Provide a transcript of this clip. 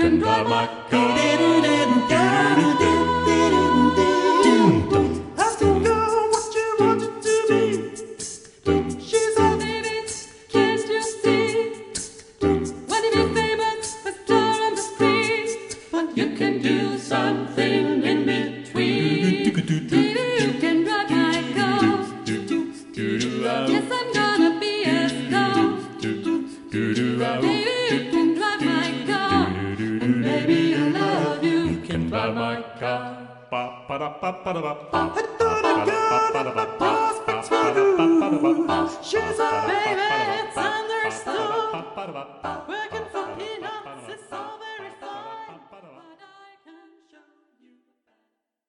can drive my car. Ask a girl what you wanted to be. She said, Baby, can't you see? When you be famous, a star on the screen, but you can do something in between. Baby, you can drive my car. Yes, I'm gonna be a star. Baby, you can drive my car. And baby, I love you. you can drive my car. Ba ba da ba ba da ba.